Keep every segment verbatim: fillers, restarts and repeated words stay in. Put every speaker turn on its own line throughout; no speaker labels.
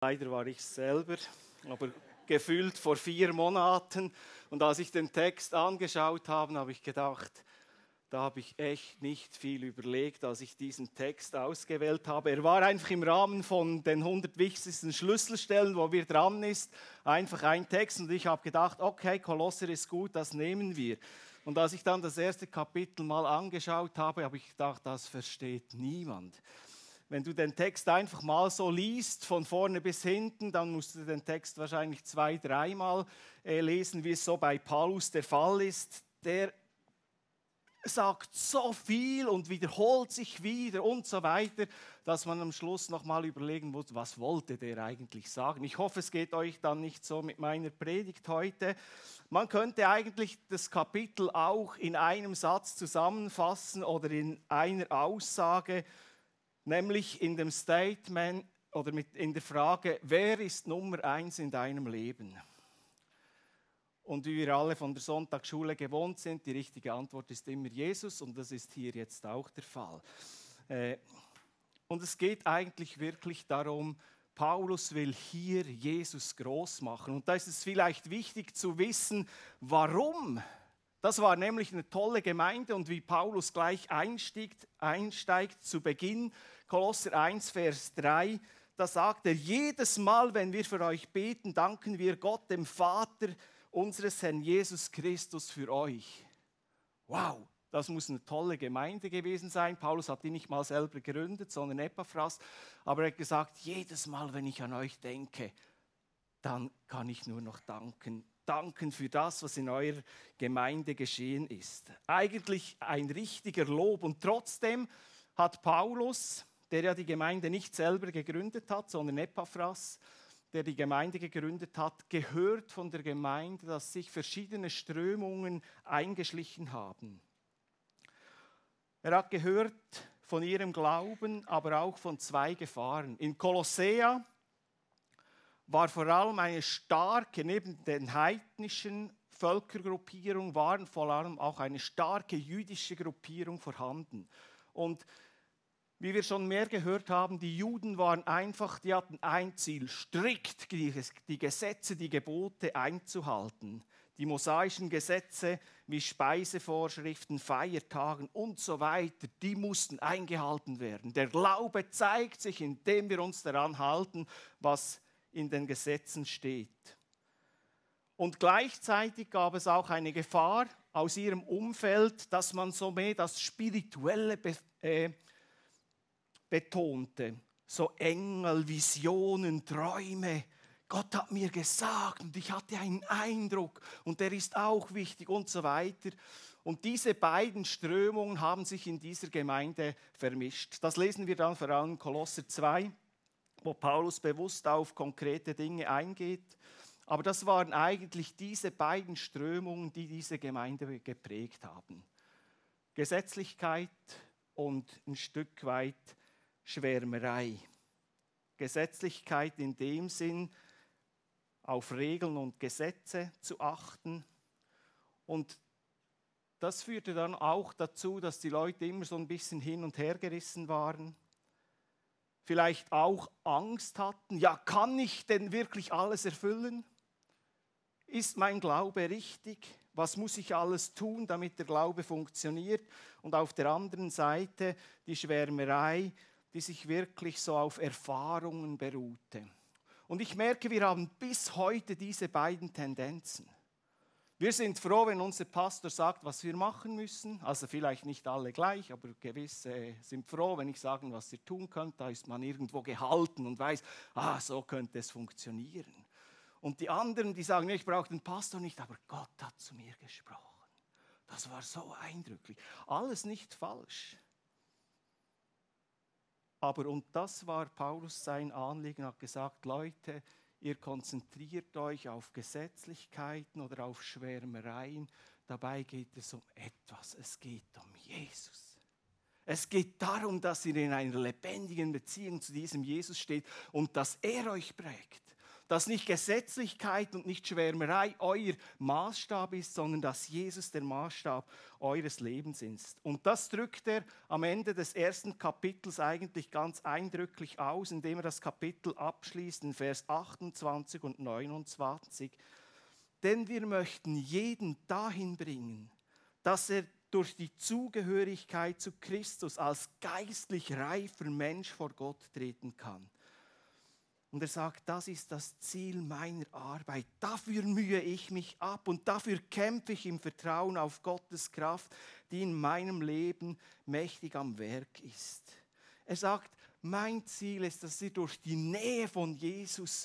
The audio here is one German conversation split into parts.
Leider war ich selber, aber gefühlt vor vier Monaten. Und als ich den Text angeschaut habe, habe ich gedacht, da habe ich echt nicht viel überlegt, als ich diesen Text ausgewählt habe. Er war einfach im Rahmen von den hundert wichtigsten Schlüsselstellen, wo wir dran ist, einfach ein Text. Und ich habe gedacht, okay, Kolosser ist gut, das nehmen wir. Und als ich dann das erste Kapitel mal angeschaut habe, habe ich gedacht, das versteht niemand. Wenn du den Text einfach mal so liest, von vorne bis hinten, dann musst du den Text wahrscheinlich zwei, dreimal äh, lesen, wie es so bei Paulus der Fall ist. Der sagt so viel und wiederholt sich wieder und so weiter, dass man am Schluss nochmal überlegen muss, was wollte der eigentlich sagen. Ich hoffe, es geht euch dann nicht so mit meiner Predigt heute. Man könnte eigentlich das Kapitel auch in einem Satz zusammenfassen oder in einer Aussage, nämlich in dem Statement oder mit in der Frage, wer ist Nummer eins in deinem Leben? Und wie wir alle von der Sonntagsschule gewohnt sind, die richtige Antwort ist immer Jesus und das ist hier jetzt auch der Fall. Und es geht eigentlich wirklich darum, Paulus will hier Jesus groß machen. Und da ist es vielleicht wichtig zu wissen, warum. Das war nämlich eine tolle Gemeinde und wie Paulus gleich einsteigt, einsteigt zu Beginn, Kolosser eins, Vers drei, da sagt er, jedes Mal, wenn wir für euch beten, danken wir Gott, dem Vater unseres Herrn Jesus Christus für euch. Wow, das muss eine tolle Gemeinde gewesen sein. Paulus hat die nicht mal selber gegründet, sondern Epaphras. Aber er hat gesagt, jedes Mal, wenn ich an euch denke, dann kann ich nur noch danken. Danken für das, was in eurer Gemeinde geschehen ist. Eigentlich ein richtiger Lob. Und trotzdem hat Paulus, der ja die Gemeinde nicht selber gegründet hat, sondern Epaphras, der die Gemeinde gegründet hat, gehört von der Gemeinde, dass sich verschiedene Strömungen eingeschlichen haben. Er hat gehört von ihrem Glauben, aber auch von zwei Gefahren. In Kolossea war vor allem eine starke, neben den heidnischen Völkergruppierungen, waren vor allem auch eine starke jüdische Gruppierung vorhanden. Und wie wir schon mehr gehört haben, die Juden waren einfach, die hatten ein Ziel, strikt die Gesetze, die Gebote einzuhalten. Die mosaischen Gesetze wie Speisevorschriften, Feiertagen und so weiter, die mussten eingehalten werden. Der Glaube zeigt sich, indem wir uns daran halten, was in den Gesetzen steht. Und gleichzeitig gab es auch eine Gefahr aus ihrem Umfeld, dass man so mehr das Spirituelle be- äh, betonte. So Engel, Visionen, Träume. Gott hat mir gesagt und ich hatte einen Eindruck und der ist auch wichtig und so weiter. Und diese beiden Strömungen haben sich in dieser Gemeinde vermischt. Das lesen wir dann vor allem in Kolosser zwei, wo Paulus bewusst auf konkrete Dinge eingeht. Aber das waren eigentlich diese beiden Strömungen, die diese Gemeinde geprägt haben. Gesetzlichkeit und ein Stück weit Schwärmerei. Gesetzlichkeit in dem Sinn, auf Regeln und Gesetze zu achten. Und das führte dann auch dazu, dass die Leute immer so ein bisschen hin und her gerissen waren. Vielleicht auch Angst hatten. Ja, kann ich denn wirklich alles erfüllen? Ist mein Glaube richtig? Was muss ich alles tun, damit der Glaube funktioniert? Und auf der anderen Seite die Schwärmerei, die sich wirklich so auf Erfahrungen beruhte. Und ich merke, wir haben bis heute diese beiden Tendenzen. Wir sind froh, wenn unser Pastor sagt, was wir machen müssen. Also vielleicht nicht alle gleich, aber gewisse sind froh, wenn ich sage, was ihr tun könnt. Da ist man irgendwo gehalten und weiß, ah, so könnte es funktionieren. Und die anderen, die sagen, ich brauche den Pastor nicht, aber Gott hat zu mir gesprochen. Das war so eindrücklich. Alles nicht falsch. Aber und das war Paulus sein Anliegen, hat gesagt, Leute, ihr konzentriert euch auf Gesetzlichkeiten oder auf Schwärmereien. Dabei geht es um etwas, es geht um Jesus. Es geht darum, dass ihr in einer lebendigen Beziehung zu diesem Jesus steht und dass er euch prägt. dass nicht Gesetzlichkeit und nicht Schwärmerei euer Maßstab ist, sondern dass Jesus der Maßstab eures Lebens ist. Und das drückt er am Ende des ersten Kapitels eigentlich ganz eindrücklich aus, indem er das Kapitel abschließt in Vers achtundzwanzig und neunundzwanzig. Denn wir möchten jeden dahin bringen, dass er durch die Zugehörigkeit zu Christus als geistlich reifer Mensch vor Gott treten kann. Und er sagt, das ist das Ziel meiner Arbeit. Dafür mühe ich mich ab und dafür kämpfe ich im Vertrauen auf Gottes Kraft, die in meinem Leben mächtig am Werk ist. Er sagt, mein Ziel ist, dass ihr durch die Nähe von Jesus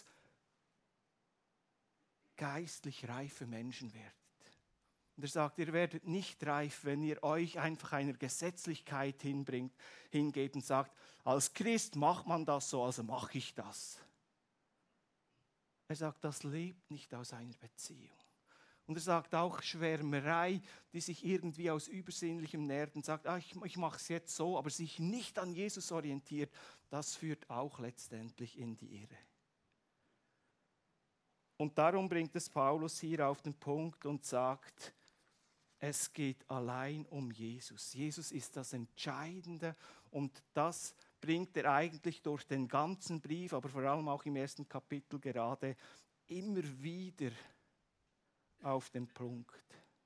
geistlich reife Menschen werdet. Und er sagt, ihr werdet nicht reif, wenn ihr euch einfach einer Gesetzlichkeit hinbringt, hingebt und sagt, als Christ macht man das so, also mache ich das. Er sagt, das lebt nicht aus einer Beziehung. Und er sagt auch Schwärmerei, die sich irgendwie aus Übersinnlichem nährt und sagt, ah, ich, ich mache es jetzt so, aber sich nicht an Jesus orientiert, das führt auch letztendlich in die Irre. Und darum bringt es Paulus hier auf den Punkt und sagt, es geht allein um Jesus. Jesus ist das Entscheidende und das bringt er eigentlich durch den ganzen Brief, aber vor allem auch im ersten Kapitel gerade immer wieder auf den Punkt.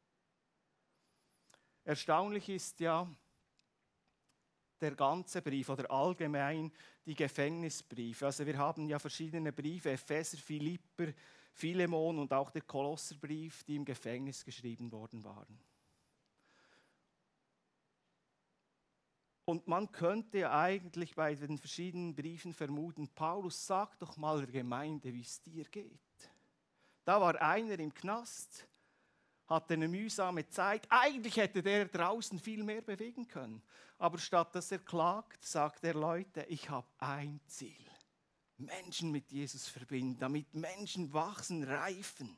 Erstaunlich ist ja der ganze Brief oder allgemein die Gefängnisbriefe. Also wir haben ja verschiedene Briefe, Epheser, Philipper, Philemon und auch der Kolosserbrief, die im Gefängnis geschrieben worden waren. Und man könnte ja eigentlich bei den verschiedenen Briefen vermuten, Paulus, sag doch mal der Gemeinde, wie es dir geht. Da war einer im Knast, hatte eine mühsame Zeit. Eigentlich hätte der draußen viel mehr bewegen können. Aber statt dass er klagt, sagt er, Leute, ich habe ein Ziel. Menschen mit Jesus verbinden, damit Menschen wachsen, reifen.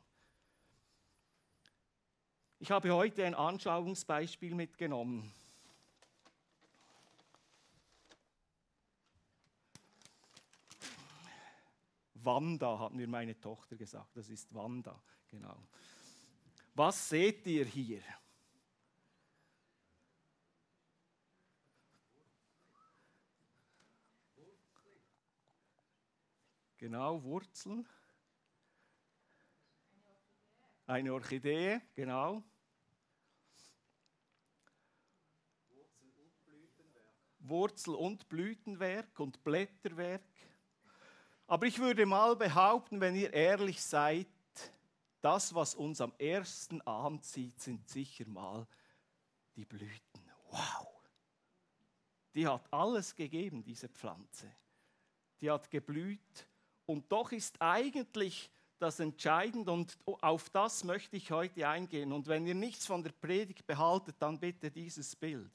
Ich habe heute ein Anschauungsbeispiel mitgenommen. Wanda, hat mir meine Tochter gesagt. Das ist Wanda, genau. Was seht ihr hier? Genau, Wurzeln. Eine Orchidee, genau. Wurzel und Blütenwerk und Blätterwerk. Aber ich würde mal behaupten, wenn ihr ehrlich seid, das, was uns am ersten anzieht, sind sicher mal die Blüten. Wow! Die hat alles gegeben, diese Pflanze. Die hat geblüht und doch ist eigentlich das Entscheidende und auf das möchte ich heute eingehen. Und wenn ihr nichts von der Predigt behaltet, dann bitte dieses Bild.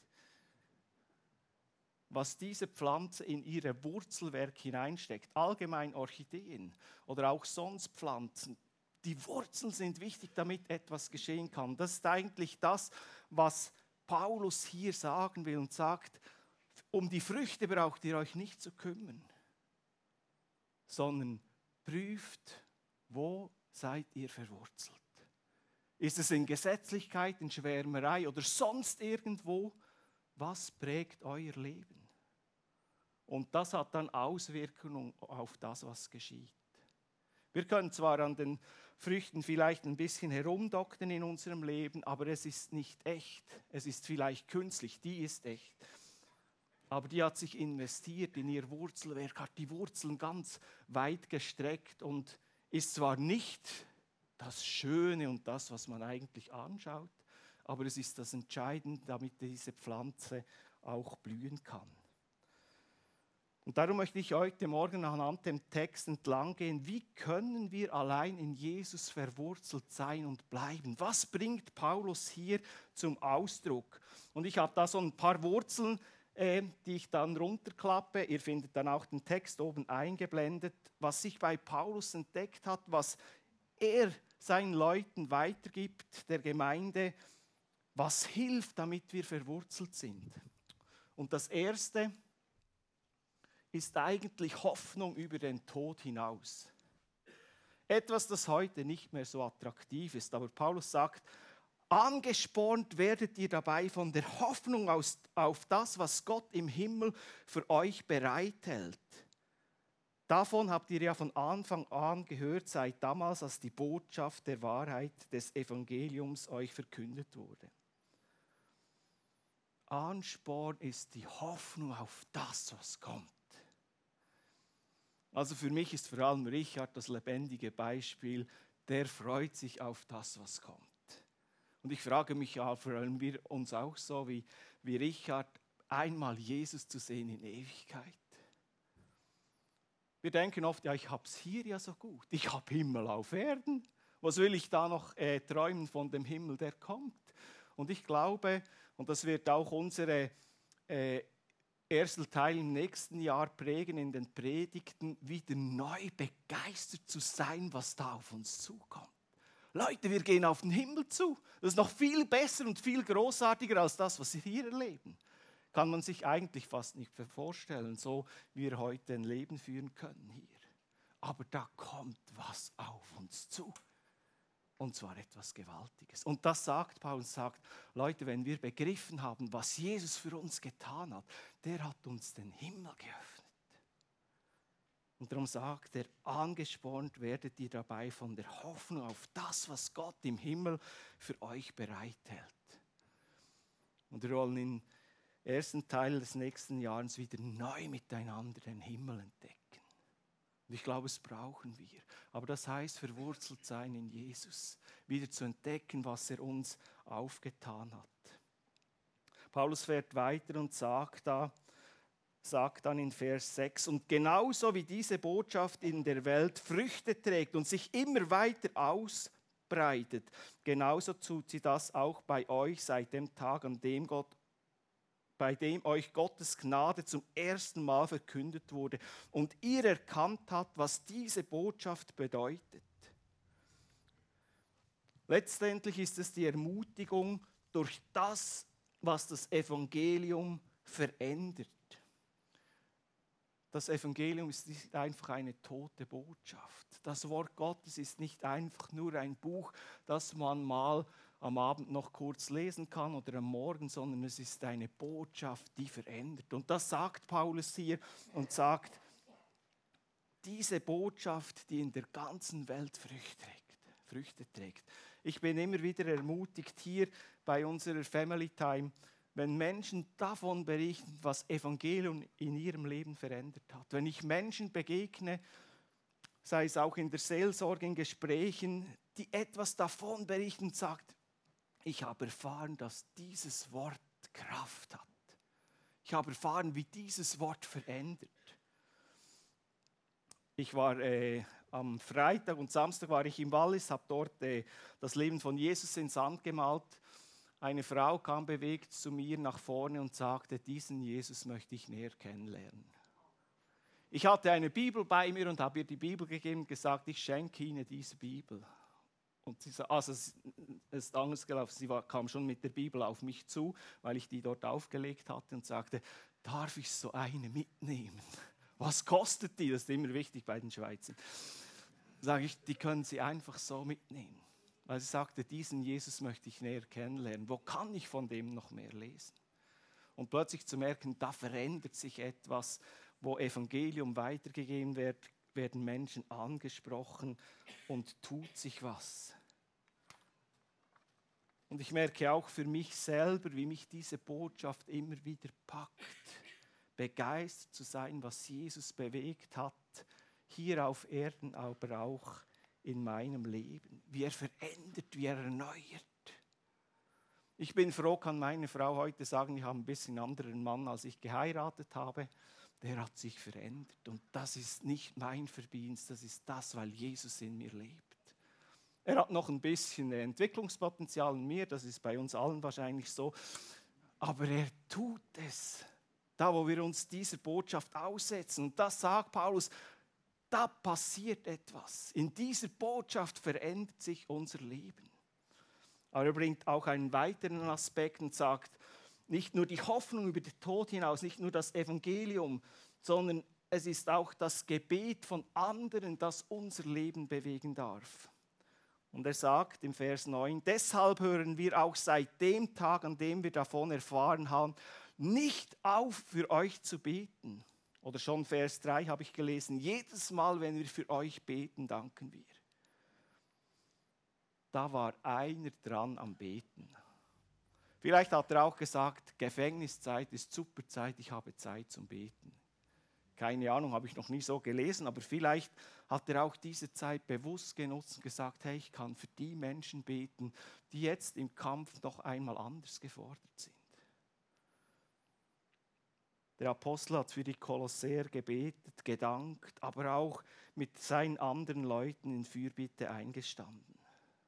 Was diese Pflanze in ihre Wurzelwerk hineinsteckt, allgemein Orchideen oder auch sonst Pflanzen, die Wurzeln sind wichtig, damit etwas geschehen kann. Das ist eigentlich das, was Paulus hier sagen will und sagt, um die Früchte braucht ihr euch nicht zu kümmern, sondern prüft, wo seid ihr verwurzelt. Ist es in Gesetzlichkeit, in Schwärmerei oder sonst irgendwo? Was prägt euer Leben? Und das hat dann Auswirkungen auf das, was geschieht. Wir können zwar an den Früchten vielleicht ein bisschen herumdoktern in unserem Leben, aber es ist nicht echt. Es ist vielleicht künstlich, die ist echt. Aber die hat sich investiert in ihr Wurzelwerk, hat die Wurzeln ganz weit gestreckt und ist zwar nicht das Schöne und das, was man eigentlich anschaut, aber es ist das Entscheidende, damit diese Pflanze auch blühen kann. Und darum möchte ich heute Morgen anhand dem Text entlang gehen. Wie können wir allein in Jesus verwurzelt sein und bleiben? Was bringt Paulus hier zum Ausdruck? Und ich habe da so ein paar Wurzeln, äh, die ich dann runterklappe. Ihr findet dann auch den Text oben eingeblendet, was sich bei Paulus entdeckt hat, was er seinen Leuten weitergibt, der Gemeinde, was hilft, damit wir verwurzelt sind. Und das Erste ist eigentlich Hoffnung über den Tod hinaus. Etwas, das heute nicht mehr so attraktiv ist. Aber Paulus sagt, angespornt werdet ihr dabei von der Hoffnung aus, auf das, was Gott im Himmel für euch bereithält. Davon habt ihr ja von Anfang an gehört, seit damals, als die Botschaft der Wahrheit des Evangeliums euch verkündet wurde. Ansporn ist die Hoffnung auf das, was kommt. Also für mich ist vor allem Richard das lebendige Beispiel, der freut sich auf das, was kommt. Und ich frage mich ja, freuen wir uns auch so wie, wie Richard, einmal Jesus zu sehen in Ewigkeit. Wir denken oft, ja, ich habe es hier ja so gut. Ich habe Himmel auf Erden. Was will ich da noch äh, träumen von dem Himmel, der kommt? Und ich glaube, und das wird auch unsere äh, ersten Teil im nächsten Jahr prägen, in den Predigten, wieder neu begeistert zu sein, was da auf uns zukommt. Leute, wir gehen auf den Himmel zu. Das ist noch viel besser und viel großartiger als das, was wir hier erleben. Kann man sich eigentlich fast nicht vorstellen, so wie wir heute ein Leben führen können hier. Aber da kommt was auf uns zu. Und zwar etwas Gewaltiges. Und das sagt Paulus, sagt, Leute, wenn wir begriffen haben, was Jesus für uns getan hat, der hat uns den Himmel geöffnet. Und darum sagt er, angespornt werdet ihr dabei von der Hoffnung auf das, was Gott im Himmel für euch bereithält. Und wir wollen im ersten Teil des nächsten Jahres wieder neu miteinander den Himmel entdecken. Und ich glaube, es brauchen wir. Aber das heißt, verwurzelt sein in Jesus, wieder zu entdecken, was er uns aufgetan hat. Paulus fährt weiter und sagt, da, sagt dann in Vers sechs, und genauso wie diese Botschaft in der Welt Früchte trägt und sich immer weiter ausbreitet, genauso tut sie das auch bei euch seit dem Tag, an dem Gott bei dem euch Gottes Gnade zum ersten Mal verkündet wurde und ihr erkannt habt, was diese Botschaft bedeutet. Letztendlich ist es die Ermutigung durch das, was das Evangelium verändert. Das Evangelium ist nicht einfach eine tote Botschaft. Das Wort Gottes ist nicht einfach nur ein Buch, das man mal am Abend noch kurz lesen kann oder am Morgen, sondern es ist eine Botschaft, die verändert. Und das sagt Paulus hier und sagt, diese Botschaft, die in der ganzen Welt Früchte trägt. Früchte trägt. Ich bin immer wieder ermutigt hier bei unserer Family Time, wenn Menschen davon berichten, was Evangelium in ihrem Leben verändert hat. Wenn ich Menschen begegne, sei es auch in der Seelsorge, in Gesprächen, die etwas davon berichten und sagt, ich habe erfahren, dass dieses Wort Kraft hat. Ich habe erfahren, wie dieses Wort verändert. Ich war äh, am Freitag und Samstag war ich im Wallis, habe dort äh, das Leben von Jesus in Sand gemalt. Eine Frau kam bewegt zu mir nach vorne und sagte, diesen Jesus möchte ich näher kennenlernen. Ich hatte eine Bibel bei mir und habe ihr die Bibel gegeben und gesagt, ich schenke Ihnen diese Bibel. Und sie, also es ist anders gelaufen, sie war, kam schon mit der Bibel auf mich zu, weil ich die dort aufgelegt hatte und sagte, darf ich so eine mitnehmen? Was kostet die? Das ist immer wichtig bei den Schweizern. Sage ich, die können Sie einfach so mitnehmen. Weil sie sagte, diesen Jesus möchte ich näher kennenlernen. Wo kann ich von dem noch mehr lesen? Und plötzlich zu merken, da verändert sich etwas, wo Evangelium weitergegeben wird, werden Menschen angesprochen und tut sich was. Und ich merke auch für mich selber, wie mich diese Botschaft immer wieder packt, begeistert zu sein, was Jesus bewegt hat, hier auf Erden, aber auch in meinem Leben, wie er verändert, wie er erneuert. Ich bin froh, kann meine Frau heute sagen, ich habe ein bisschen anderen Mann, als ich geheiratet habe. Der hat sich verändert und das ist nicht mein Verdienst, das ist das, weil Jesus in mir lebt. Er hat noch ein bisschen Entwicklungspotenzial in mir, das ist bei uns allen wahrscheinlich so, aber er tut es, da wo wir uns dieser Botschaft aussetzen. Und das sagt Paulus, da passiert etwas. In dieser Botschaft verändert sich unser Leben. Aber er bringt auch einen weiteren Aspekt und sagt, nicht nur die Hoffnung über den Tod hinaus, nicht nur das Evangelium, sondern es ist auch das Gebet von anderen, das unser Leben bewegen darf. Und er sagt im Vers neun, deshalb hören wir auch seit dem Tag, an dem wir davon erfahren haben, nicht auf, für euch zu beten. Oder schon Vers drei habe ich gelesen, jedes Mal, wenn wir für euch beten, danken wir. Da war einer dran am Beten. Vielleicht hat er auch gesagt, Gefängniszeit ist super Zeit, ich habe Zeit zum Beten. Keine Ahnung, habe ich noch nie so gelesen, aber vielleicht hat er auch diese Zeit bewusst genutzt und gesagt, hey, ich kann für die Menschen beten, die jetzt im Kampf noch einmal anders gefordert sind. Der Apostel hat für die Kolossäer gebetet, gedankt, aber auch mit seinen anderen Leuten in Fürbitte eingestanden.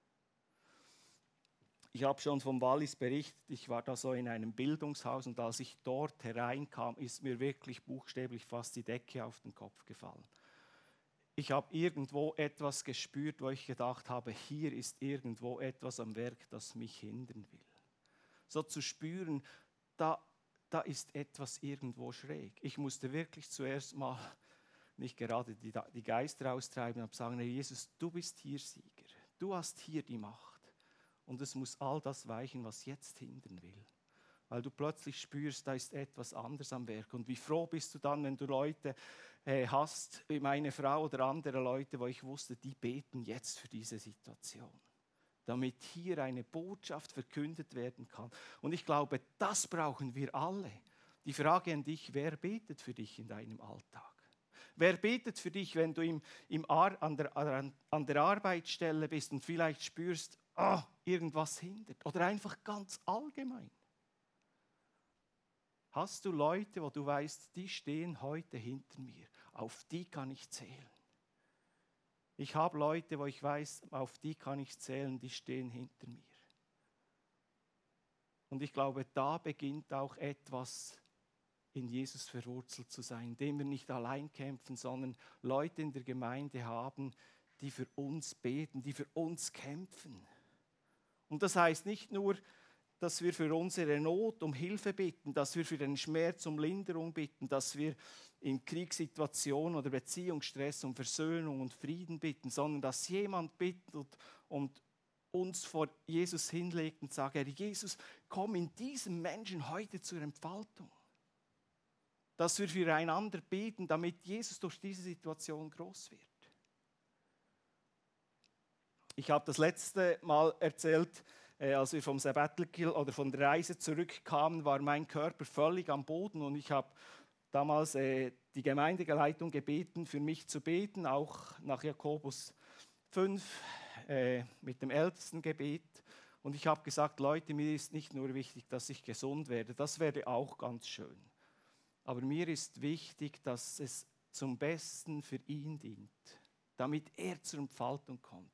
Ich habe schon vom Wallis berichtet, ich war da so in einem Bildungshaus und als ich dort hereinkam, ist mir wirklich buchstäblich fast die Decke auf den Kopf gefallen. Ich habe irgendwo etwas gespürt, wo ich gedacht habe, hier ist irgendwo etwas am Werk, das mich hindern will. So zu spüren, da, da ist etwas irgendwo schräg. Ich musste wirklich zuerst mal nicht gerade die, die Geister austreiben, aber sagen, Herr Jesus, du bist hier Sieger, du hast hier die Macht. Und es muss all das weichen, was jetzt hindern will. Weil du plötzlich spürst, da ist etwas anderes am Werk. Und wie froh bist du dann, wenn du Leute äh, hast, wie meine Frau oder andere Leute, wo ich wusste, die beten jetzt für diese Situation. Damit hier eine Botschaft verkündet werden kann. Und ich glaube, das brauchen wir alle. Die Frage an dich, wer betet für dich in deinem Alltag? Wer betet für dich, wenn du im, im Ar, an, der, an, an der Arbeitsstelle bist und vielleicht spürst, ah, irgendwas hindert? Oder einfach ganz allgemein. Hast du Leute, wo du weißt, die stehen heute hinter mir, auf die kann ich zählen. Ich habe Leute, wo ich weiß, auf die kann ich zählen, die stehen hinter mir. Und ich glaube, da beginnt auch etwas in Jesus verwurzelt zu sein, indem wir nicht allein kämpfen, sondern Leute in der Gemeinde haben, die für uns beten, die für uns kämpfen. Und das heißt nicht nur, dass wir für unsere Not um Hilfe bitten, dass wir für den Schmerz um Linderung bitten, dass wir in Kriegssituationen oder Beziehungsstress um Versöhnung und Frieden bitten, sondern dass jemand bittet und uns vor Jesus hinlegt und sagt, Herr Jesus, komm in diesem Menschen heute zur Entfaltung. Dass wir füreinander beten, damit Jesus durch diese Situation groß wird. Ich habe das letzte Mal erzählt, äh, als wir vom Sabbatical oder von der Reise zurückkamen, war mein Körper völlig am Boden und ich habe damals äh, die Gemeindeleitung gebeten, für mich zu beten, auch nach Jakobus fünf äh, mit dem Ältestengebet. Und ich habe gesagt, Leute, mir ist nicht nur wichtig, dass ich gesund werde, das wäre auch ganz schön. Aber mir ist wichtig, dass es zum Besten für ihn dient, damit er zur Entfaltung kommt.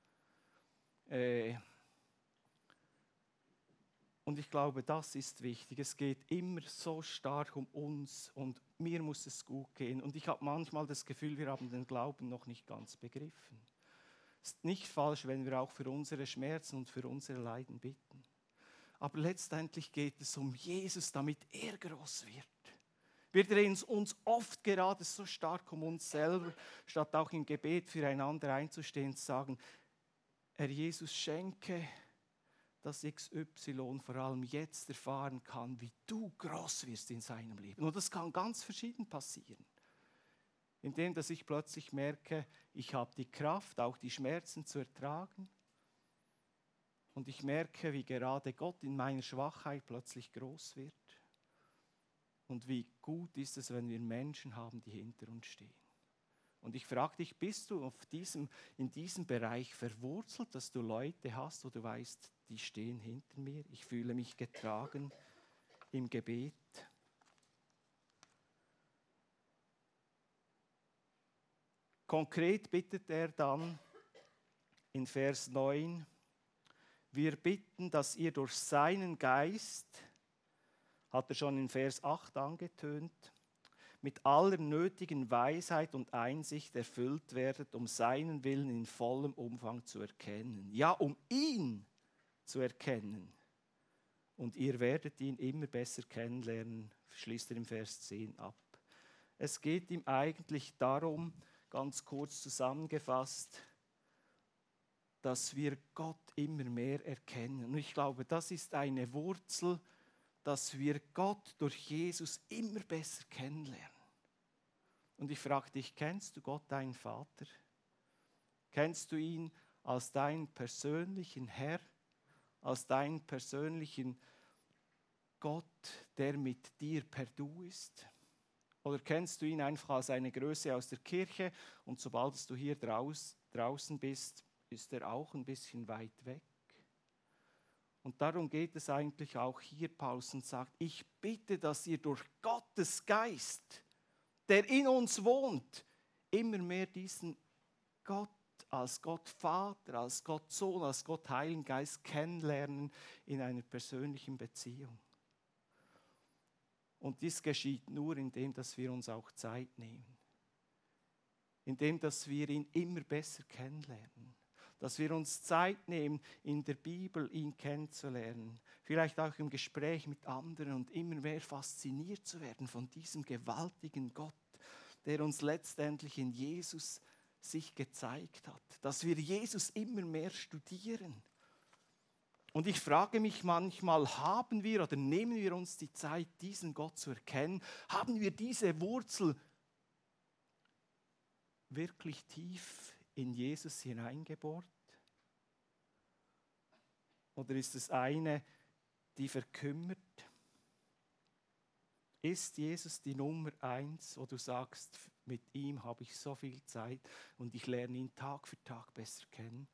Und ich glaube, das ist wichtig. Es geht immer so stark um uns und mir muss es gut gehen. Und ich habe manchmal das Gefühl, wir haben den Glauben noch nicht ganz begriffen. Es ist nicht falsch, wenn wir auch für unsere Schmerzen und für unsere Leiden bitten. Aber letztendlich geht es um Jesus, damit er groß wird. Wir drehen uns oft gerade so stark um uns selber, statt auch im Gebet füreinander einzustehen und zu sagen, Herr Jesus, schenke, dass X Y vor allem jetzt erfahren kann, wie du groß wirst in seinem Leben. Und das kann ganz verschieden passieren. Indem, dass ich plötzlich merke, ich habe die Kraft, auch die Schmerzen zu ertragen. Und ich merke, wie gerade Gott in meiner Schwachheit plötzlich groß wird. Und wie gut ist es, wenn wir Menschen haben, die hinter uns stehen. Und ich frage dich, bist du auf diesem, in diesem Bereich verwurzelt, dass du Leute hast, wo du weißt, die stehen hinter mir, ich fühle mich getragen im Gebet. Konkret bittet er dann in Vers neun, wir bitten, dass ihr durch seinen Geist, hat er schon in Vers acht angetönt, mit aller nötigen Weisheit und Einsicht erfüllt werdet, um seinen Willen in vollem Umfang zu erkennen. Ja, um ihn zu erkennen. Und ihr werdet ihn immer besser kennenlernen, schließt er im Vers zehn ab. Es geht ihm eigentlich darum, ganz kurz zusammengefasst, dass wir Gott immer mehr erkennen. Und ich glaube, das ist eine Wurzel, dass wir Gott durch Jesus immer besser kennenlernen. Und ich frage dich, kennst du Gott, deinen Vater? Kennst du ihn als deinen persönlichen Herr, als deinen persönlichen Gott, der mit dir per Du ist? Oder kennst du ihn einfach als eine Größe aus der Kirche und sobald du hier draus, draußen bist, ist er auch ein bisschen weit weg? Und darum geht es eigentlich auch hier, Paulus, und sagt, ich bitte, dass ihr durch Gottes Geist, der in uns wohnt, immer mehr diesen Gott als Gott Vater, als Gott Sohn, als Gott Heiligen Geist kennenlernen in einer persönlichen Beziehung. Und dies geschieht nur, indem dass wir uns auch Zeit nehmen. Indem dass wir ihn immer besser kennenlernen. Dass wir uns Zeit nehmen, in der Bibel ihn kennenzulernen. Vielleicht auch im Gespräch mit anderen und immer mehr fasziniert zu werden von diesem gewaltigen Gott, der uns letztendlich in Jesus sich gezeigt hat. Dass wir Jesus immer mehr studieren. Und ich frage mich manchmal, haben wir oder nehmen wir uns die Zeit, diesen Gott zu erkennen? Haben wir diese Wurzel wirklich tief in Jesus hineingebohrt? Oder ist es eine, die verkümmert? Ist Jesus die Nummer eins, wo du sagst, mit ihm habe ich so viel Zeit und ich lerne ihn Tag für Tag besser kennen?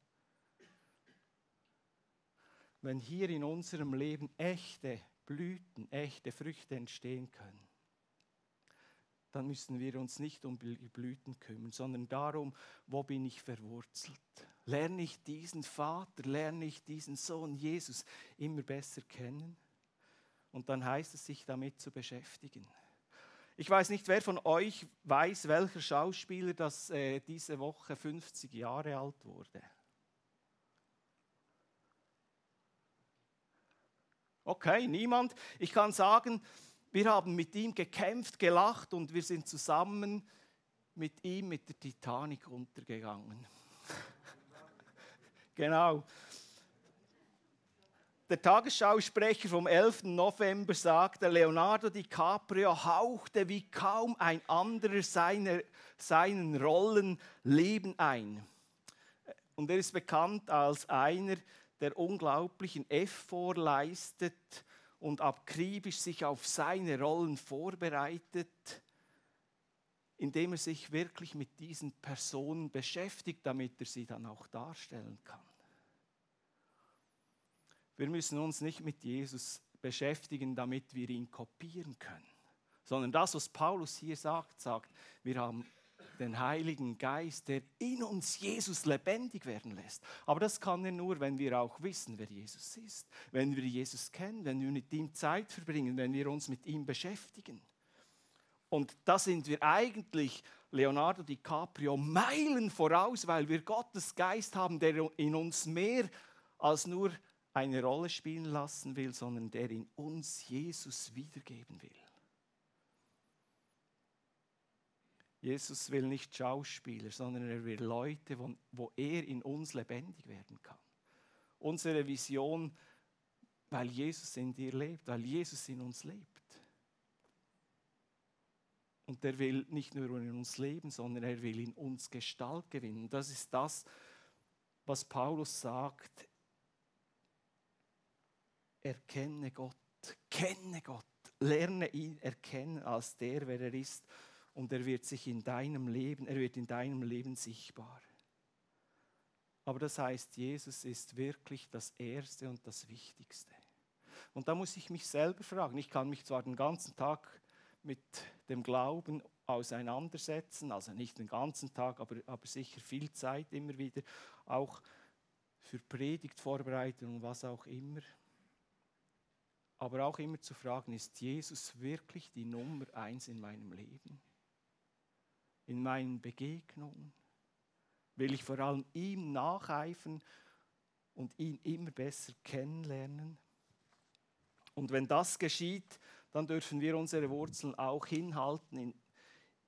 Wenn hier in unserem Leben echte Blüten, echte Früchte entstehen können, dann müssen wir uns nicht um Blüten kümmern, sondern darum, wo bin ich verwurzelt? Lerne ich diesen Vater, lerne ich diesen Sohn Jesus immer besser kennen? Und dann heißt es, sich damit zu beschäftigen. Ich weiß nicht, wer von euch weiß, welcher Schauspieler das äh, diese Woche fünfzig Jahre alt wurde. Okay, niemand. Ich kann sagen, wir haben mit ihm gekämpft, gelacht und wir sind zusammen mit ihm mit der Titanic untergegangen. Genau. Der Tagesschausprecher vom elften November sagte, Leonardo DiCaprio hauchte wie kaum ein anderer seiner, seinen Rollen Leben ein. Und er ist bekannt als einer, der unglaublichen Effort leistet und akribisch sich auf seine Rollen vorbereitet, indem er sich wirklich mit diesen Personen beschäftigt, damit er sie dann auch darstellen kann. Wir müssen uns nicht mit Jesus beschäftigen, damit wir ihn kopieren können, sondern das, was Paulus hier sagt, sagt, wir haben den Heiligen Geist, der in uns Jesus lebendig werden lässt. Aber das kann er nur, wenn wir auch wissen, wer Jesus ist, wenn wir Jesus kennen, wenn wir mit ihm Zeit verbringen, wenn wir uns mit ihm beschäftigen. Und da sind wir eigentlich Leonardo DiCaprio Meilen voraus, weil wir Gottes Geist haben, der in uns mehr als nur eine Rolle spielen lassen will, sondern der in uns Jesus wiedergeben will. Jesus will nicht Schauspieler, sondern er will Leute, wo, wo er in uns lebendig werden kann. Unsere Vision, weil Jesus in dir lebt, weil Jesus in uns lebt. Und er will nicht nur in uns leben, sondern er will in uns Gestalt gewinnen. Das ist das, was Paulus sagt. Erkenne Gott, kenne Gott, lerne ihn erkennen als der, wer er ist. Und er wird sich in deinem Leben, er wird in deinem Leben sichtbar. Aber das heißt, Jesus ist wirklich das Erste und das Wichtigste. Und da muss ich mich selber fragen. Ich kann mich zwar den ganzen Tag mit dem Glauben auseinandersetzen, also nicht den ganzen Tag, aber, aber sicher viel Zeit immer wieder, auch für Predigtvorbereitung und was auch immer. Aber auch immer zu fragen, ist Jesus wirklich die Nummer eins in meinem Leben? In meinen Begegnungen? Will ich vor allem ihm nacheifern und ihn immer besser kennenlernen? Und wenn das geschieht, dann dürfen wir unsere Wurzeln auch hinhalten in,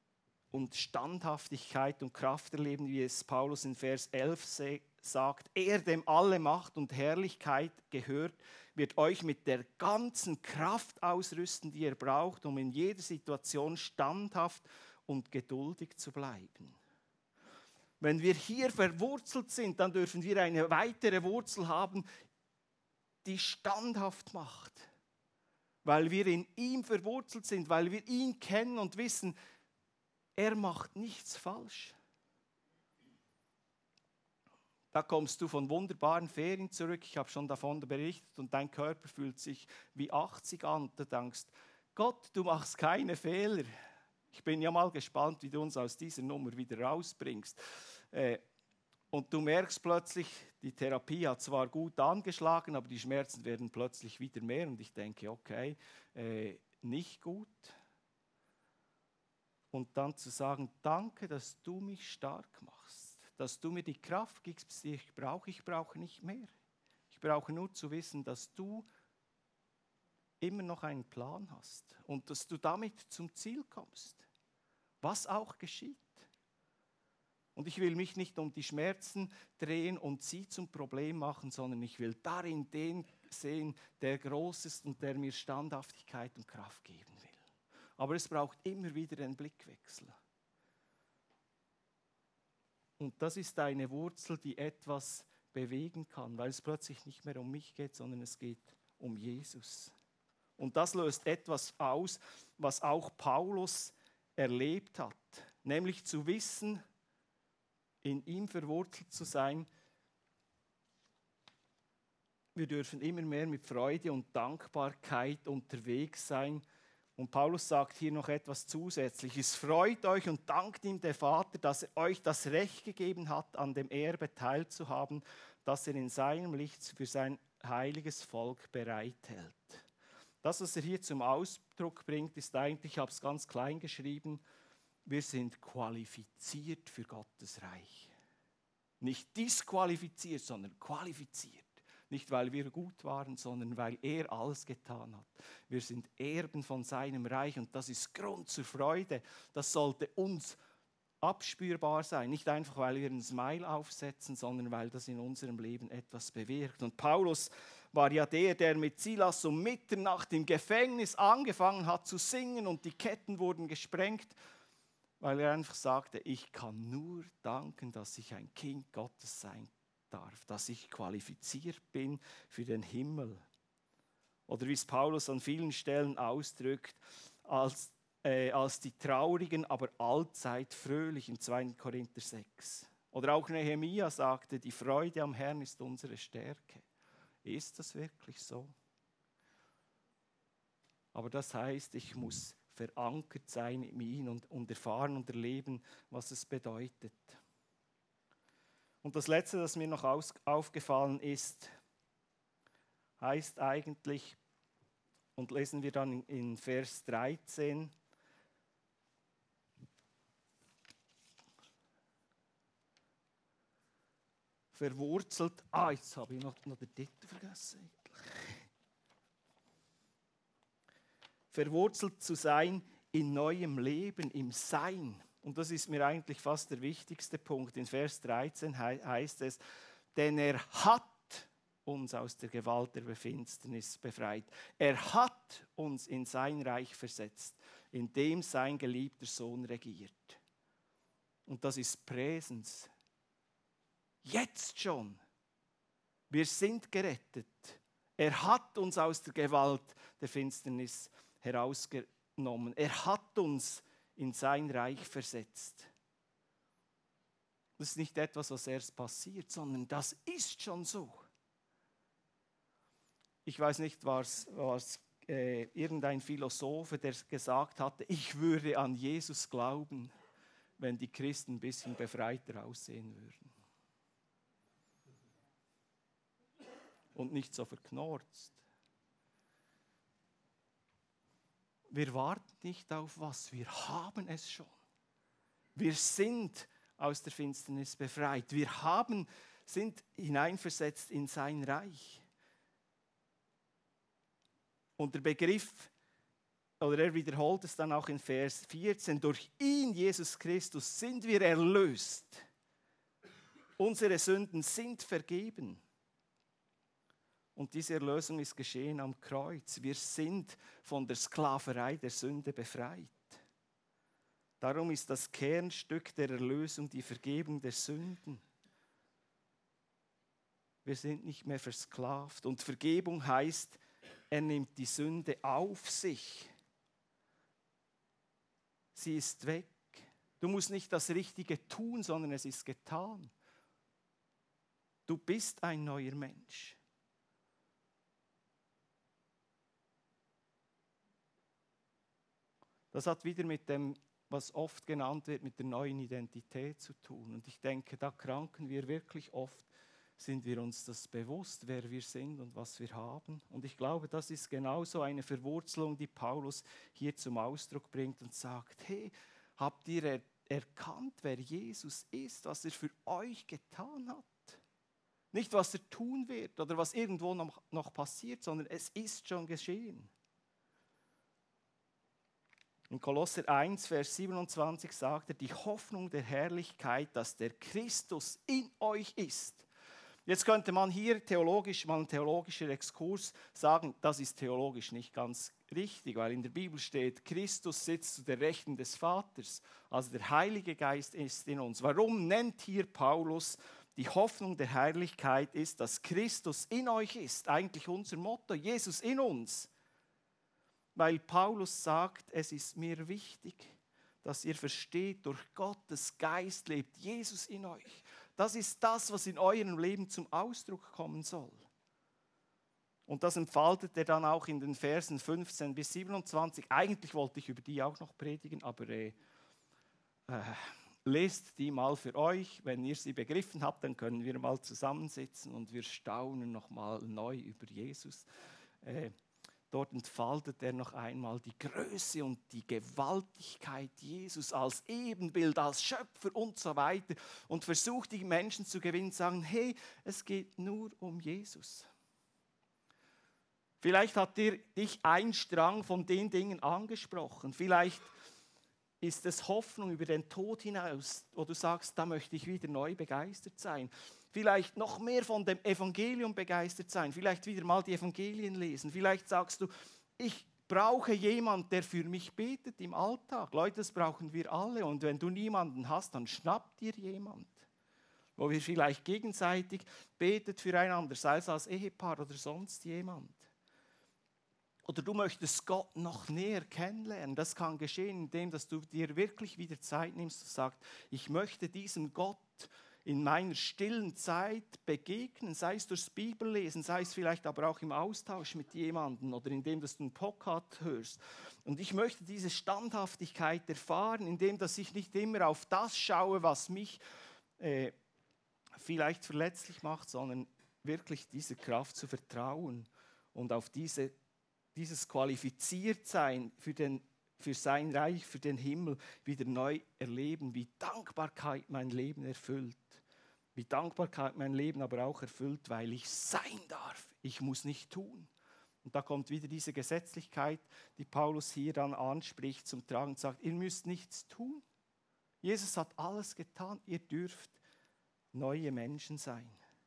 und Standhaftigkeit und Kraft erleben, wie es Paulus in Vers elf sagt. Er, dem alle Macht und Herrlichkeit gehört, wird euch mit der ganzen Kraft ausrüsten, die ihr braucht, um in jeder Situation standhaft und geduldig zu bleiben. Wenn wir hier verwurzelt sind, dann dürfen wir eine weitere Wurzel haben, die standhaft macht. Weil wir in ihm verwurzelt sind, weil wir ihn kennen und wissen, er macht nichts falsch. Da kommst du von wunderbaren Ferien zurück, ich habe schon davon berichtet, und dein Körper fühlt sich wie achtzig an. Und du denkst, Gott, du machst keine Fehler. Ich bin ja mal gespannt, wie du uns aus dieser Nummer wieder rausbringst. Äh, und du merkst plötzlich, die Therapie hat zwar gut angeschlagen, aber die Schmerzen werden plötzlich wieder mehr. Und ich denke, okay, äh, nicht gut. Und dann zu sagen, danke, dass du mich stark machst, dass du mir die Kraft gibst, die ich brauche. Ich brauche nicht mehr. Ich brauche nur zu wissen, dass du immer noch einen Plan hast und dass du damit zum Ziel kommst, was auch geschieht. Und ich will mich nicht um die Schmerzen drehen und sie zum Problem machen, sondern ich will darin den sehen, der groß ist und der mir Standhaftigkeit und Kraft geben will. Aber es braucht immer wieder einen Blickwechsel. Und das ist eine Wurzel, die etwas bewegen kann, weil es plötzlich nicht mehr um mich geht, sondern es geht um Jesus. Und das löst etwas aus, was auch Paulus erlebt hat, nämlich zu wissen, in ihm verwurzelt zu sein. Wir dürfen immer mehr mit Freude und Dankbarkeit unterwegs sein. Und Paulus sagt hier noch etwas Zusätzliches. Freut euch und dankt ihm der Vater, dass er euch das Recht gegeben hat, an dem Erbe teilzuhaben, das er in seinem Licht für sein heiliges Volk bereithält. Das, was er hier zum Ausdruck bringt, ist eigentlich, ich habe es ganz klein geschrieben, wir sind qualifiziert für Gottes Reich. Nicht disqualifiziert, sondern qualifiziert. Nicht, weil wir gut waren, sondern weil er alles getan hat. Wir sind Erben von seinem Reich und das ist Grund zur Freude. Das sollte uns abspürbar sein. Nicht einfach, weil wir ein Smile aufsetzen, sondern weil das in unserem Leben etwas bewirkt. Und Paulus war ja der, der mit Silas um Mitternacht im Gefängnis angefangen hat zu singen und die Ketten wurden gesprengt, weil er einfach sagte, ich kann nur danken, dass ich ein Kind Gottes sein darf, dass ich qualifiziert bin für den Himmel. Oder wie es Paulus an vielen Stellen ausdrückt, als, äh, als die Traurigen, aber allzeit fröhlich in zweiter Korinther sechs. Oder auch Nehemia sagte, die Freude am Herrn ist unsere Stärke. Ist das wirklich so? Aber das heißt, ich muss verankert sein in ihm und, und erfahren und erleben, was es bedeutet. Und das Letzte, das mir noch aus, aufgefallen ist, heißt eigentlich, und lesen wir dann in, in Vers dreizehn, verwurzelt, ah, jetzt habe ich noch, noch den Titel vergessen. Verwurzelt zu sein in neuem Leben, im Sein. Und das ist mir eigentlich fast der wichtigste Punkt. In Vers dreizehn he- heißt es, denn er hat uns aus der Gewalt der Finsternis befreit. Er hat uns in sein Reich versetzt, in dem sein geliebter Sohn regiert. Und das ist Präsens. Jetzt schon. Wir sind gerettet. Er hat uns aus der Gewalt der Finsternis herausgenommen. Er hat uns in sein Reich versetzt. Das ist nicht etwas, was erst passiert, sondern das ist schon so. Ich weiß nicht, was, was äh, irgendein Philosoph, der gesagt hatte, ich würde an Jesus glauben, wenn die Christen ein bisschen befreiter aussehen würden. Und nicht so verknorzt. Wir warten nicht auf was, wir haben es schon. Wir sind aus der Finsternis befreit. Wir haben, sind hineinversetzt in sein Reich. Und der Begriff oder er wiederholt es dann auch in Vers vierzehn, durch ihn, Jesus Christus, sind wir erlöst. Unsere Sünden sind vergeben. Und diese Erlösung ist geschehen am Kreuz. Wir sind von der Sklaverei der Sünde befreit. Darum ist das Kernstück der Erlösung die Vergebung der Sünden. Wir sind nicht mehr versklavt. Und Vergebung heißt, er nimmt die Sünde auf sich. Sie ist weg. Du musst nicht das Richtige tun, sondern es ist getan. Du bist ein neuer Mensch. Das hat wieder mit dem, was oft genannt wird, mit der neuen Identität zu tun. Und ich denke, da kranken wir wirklich oft, sind wir uns das bewusst, wer wir sind und was wir haben. Und ich glaube, das ist genauso eine Verwurzelung, die Paulus hier zum Ausdruck bringt und sagt, hey, habt ihr er- erkannt, wer Jesus ist, was er für euch getan hat? Nicht, was er tun wird oder was irgendwo noch, noch passiert, sondern es ist schon geschehen. In Kolosser eins, Vers siebenundzwanzig sagt er, die Hoffnung der Herrlichkeit, dass der Christus in euch ist. Jetzt könnte man hier theologisch, mal ein theologischer Exkurs sagen, das ist theologisch nicht ganz richtig, weil in der Bibel steht, Christus sitzt zu der Rechten des Vaters, also der Heilige Geist ist in uns. Warum nennt hier Paulus die Hoffnung der Herrlichkeit ist, dass Christus in euch ist? Eigentlich unser Motto, Jesus in uns. Weil Paulus sagt, es ist mir wichtig, dass ihr versteht, durch Gottes Geist lebt Jesus in euch. Das ist das, was in eurem Leben zum Ausdruck kommen soll. Und das entfaltet er dann auch in den Versen fünfzehn bis siebenundzwanzig. Eigentlich wollte ich über die auch noch predigen, aber äh, äh, lest die mal für euch. Wenn ihr sie begriffen habt, dann können wir mal zusammensitzen und wir staunen nochmal neu über Jesus. Äh, Dort entfaltet er noch einmal die Größe und die Gewaltigkeit Jesus als Ebenbild, als Schöpfer und so weiter und versucht die Menschen zu gewinnen, sagen, hey, es geht nur um Jesus. Vielleicht hat dir dich ein Strang von den Dingen angesprochen, vielleicht ist es Hoffnung über den Tod hinaus, wo du sagst, da möchte ich wieder neu begeistert sein. Vielleicht noch mehr von dem Evangelium begeistert sein, vielleicht wieder mal die Evangelien lesen. Vielleicht sagst du, ich brauche jemanden, der für mich betet im Alltag. Leute, das brauchen wir alle. Und wenn du niemanden hast, dann schnapp dir jemand, wo wir vielleicht gegenseitig betet füreinander, sei es als Ehepaar oder sonst jemand. Oder du möchtest Gott noch näher kennenlernen. Das kann geschehen, indem dass du dir wirklich wieder Zeit nimmst und sagst, ich möchte diesem Gott in meiner stillen Zeit begegnen, sei es durchs Bibellesen, sei es vielleicht aber auch im Austausch mit jemandem oder indem dass du einen Podcast hörst. Und ich möchte diese Standhaftigkeit erfahren, indem dass ich nicht immer auf das schaue, was mich äh, vielleicht verletzlich macht, sondern wirklich diese Kraft zu vertrauen und auf diese, dieses Qualifiziertsein für den für sein Reich, für den Himmel wieder neu erleben, wie Dankbarkeit mein Leben erfüllt. Wie Dankbarkeit mein Leben aber auch erfüllt, weil ich sein darf. Ich muss nicht tun. Und da kommt wieder diese Gesetzlichkeit, die Paulus hier dann anspricht, zum Tragen und sagt, ihr müsst nichts tun. Jesus hat alles getan, ihr dürft neue Menschen sein.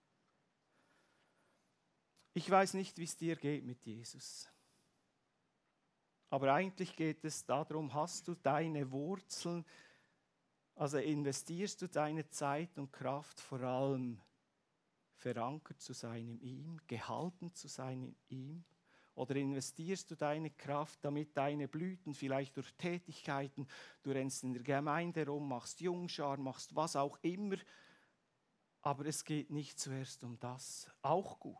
Ich weiß nicht, wie es dir geht mit Jesus. Aber eigentlich geht es darum, hast du deine Wurzeln, also investierst du deine Zeit und Kraft vor allem verankert zu sein in ihm, gehalten zu sein in ihm? Oder investierst du deine Kraft, damit deine Blüten vielleicht durch Tätigkeiten, du rennst in der Gemeinde rum, machst Jungschar, machst was auch immer, aber es geht nicht zuerst um das, auch gut.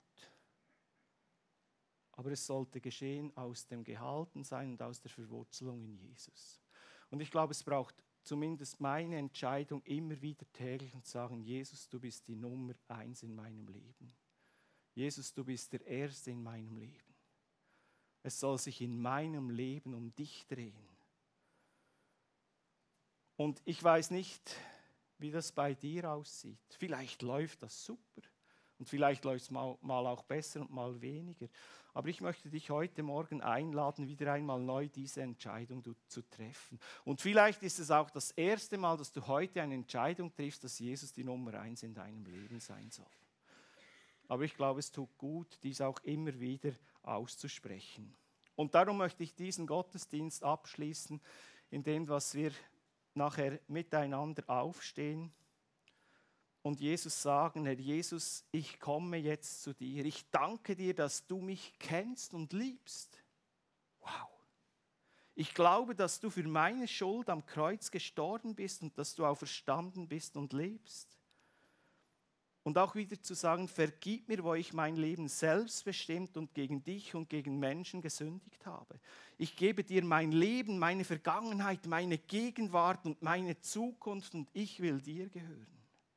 Aber es sollte geschehen aus dem Gehaltensein und aus der Verwurzelung in Jesus. Und ich glaube, es braucht zumindest meine Entscheidung immer wieder täglich und sagen, Jesus, du bist die Nummer eins in meinem Leben. Jesus, du bist der Erste in meinem Leben. Es soll sich in meinem Leben um dich drehen. Und ich weiß nicht, wie das bei dir aussieht. Vielleicht läuft das super. Und vielleicht läuft es mal, mal auch besser und mal weniger. Aber ich möchte dich heute Morgen einladen, wieder einmal neu diese Entscheidung zu treffen. Und vielleicht ist es auch das erste Mal, dass du heute eine Entscheidung triffst, dass Jesus die Nummer eins in deinem Leben sein soll. Aber ich glaube, es tut gut, dies auch immer wieder auszusprechen. Und darum möchte ich diesen Gottesdienst abschließen, indem was wir nachher miteinander aufstehen und Jesus sagen: Herr Jesus, ich komme jetzt zu dir. Ich danke dir, dass du mich kennst und liebst. Wow. Ich glaube, dass du für meine Schuld am Kreuz gestorben bist und dass du auferstanden bist und lebst. Und auch wieder zu sagen: Vergib mir, wo ich mein Leben selbstbestimmt und gegen dich und gegen Menschen gesündigt habe. Ich gebe dir mein Leben, meine Vergangenheit, meine Gegenwart und meine Zukunft und ich will dir gehören.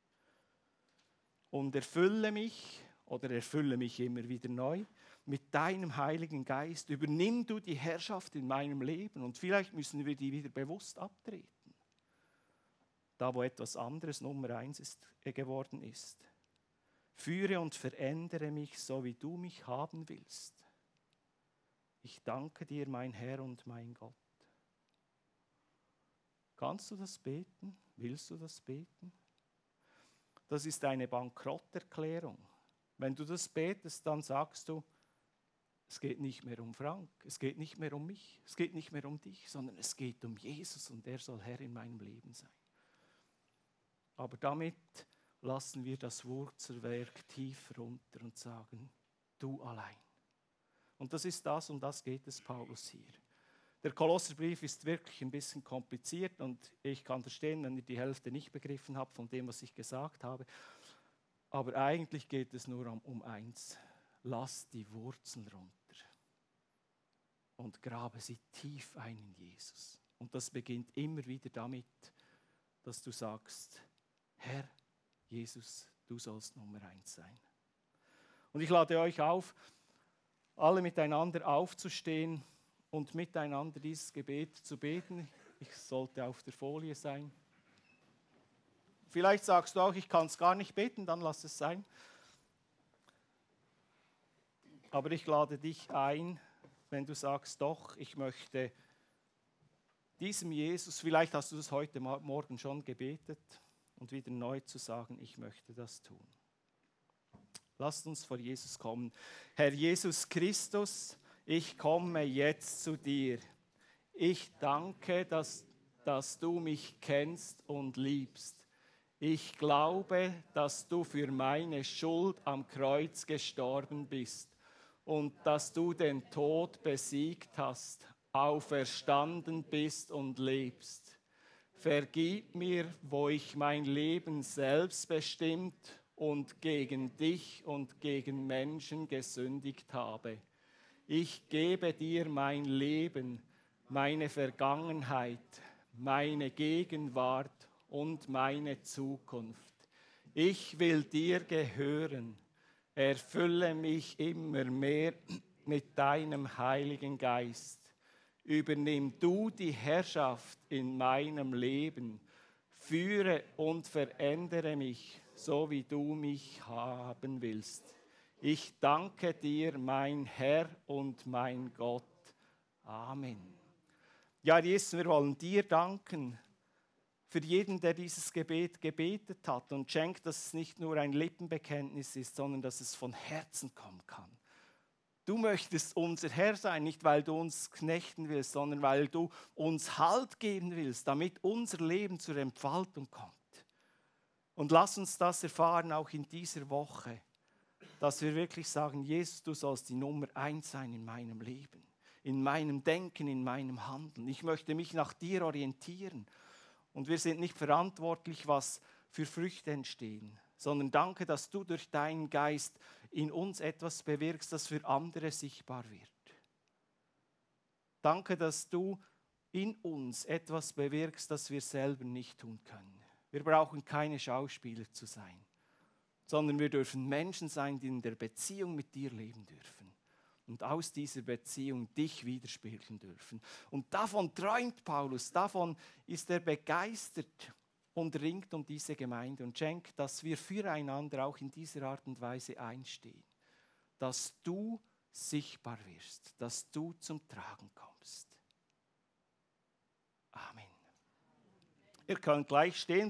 Und erfülle mich oder erfülle mich immer wieder neu mit deinem Heiligen Geist. Übernimm du die Herrschaft in meinem Leben und vielleicht müssen wir die wieder bewusst abtreten. Da, wo etwas anderes Nummer eins ist, äh, geworden ist. Führe und verändere mich, so wie du mich haben willst. Ich danke dir, mein Herr und mein Gott. Kannst du das beten? Willst du das beten? Das ist eine Bankrotterklärung. Wenn du das betest, dann sagst du, es geht nicht mehr um Frank, es geht nicht mehr um mich, es geht nicht mehr um dich, sondern es geht um Jesus und er soll Herr in meinem Leben sein. Aber damit lassen wir das Wurzelwerk tief runter und sagen, du allein. Und das ist das, um das geht es Paulus hier. Der Kolosserbrief ist wirklich ein bisschen kompliziert und ich kann verstehen, wenn ihr die Hälfte nicht begriffen habt von dem, was ich gesagt habe. Aber eigentlich geht es nur um, um eins. Lass die Wurzeln runter und grabe sie tief ein in Jesus. Und das beginnt immer wieder damit, dass du sagst, Herr Jesus, du sollst Nummer eins sein. Und ich lade euch auf, alle miteinander aufzustehen und miteinander dieses Gebet zu beten. Ich sollte auf der Folie sein. Vielleicht sagst du auch, ich kann es gar nicht beten, dann lass es sein. Aber ich lade dich ein, wenn du sagst, doch, ich möchte diesem Jesus, vielleicht hast du das heute Morgen schon gebetet, und wieder neu zu sagen, ich möchte das tun. Lasst uns vor Jesus kommen. Herr Jesus Christus, ich komme jetzt zu dir. Ich danke, dass, dass du mich kennst und liebst. Ich glaube, dass du für meine Schuld am Kreuz gestorben bist und dass du den Tod besiegt hast, auferstanden bist und lebst. Vergib mir, wo ich mein Leben selbstbestimmt und gegen dich und gegen Menschen gesündigt habe. Ich gebe dir mein Leben, meine Vergangenheit, meine Gegenwart und meine Zukunft. Ich will dir gehören. Erfülle mich immer mehr mit deinem Heiligen Geist. Übernimm du die Herrschaft in meinem Leben. Führe und verändere mich, so wie du mich haben willst. Ich danke dir, mein Herr und mein Gott. Amen. Ja, Jesus, wir wollen dir danken für jeden, der dieses Gebet gebetet hat und schenkt, dass es nicht nur ein Lippenbekenntnis ist, sondern dass es von Herzen kommen kann. Du möchtest unser Herr sein, nicht weil du uns knechten willst, sondern weil du uns Halt geben willst, damit unser Leben zur Entfaltung kommt. Und lass uns das erfahren auch in dieser Woche, dass wir wirklich sagen, Jesus, du sollst die Nummer eins sein in meinem Leben, in meinem Denken, in meinem Handeln. Ich möchte mich nach dir orientieren. Und wir sind nicht verantwortlich, was für Früchte entstehen, sondern danke, dass du durch deinen Geist in uns etwas bewirkst, das für andere sichtbar wird. Danke, dass du in uns etwas bewirkst, das wir selber nicht tun können. Wir brauchen keine Schauspieler zu sein, sondern wir dürfen Menschen sein, die in der Beziehung mit dir leben dürfen und aus dieser Beziehung dich widerspiegeln dürfen. Und davon träumt Paulus, davon ist er begeistert. und ringt um diese Gemeinde und schenk, dass wir füreinander auch in dieser Art und Weise einstehen. Dass du sichtbar wirst, dass du zum Tragen kommst. Amen. Ihr könnt gleich stehen.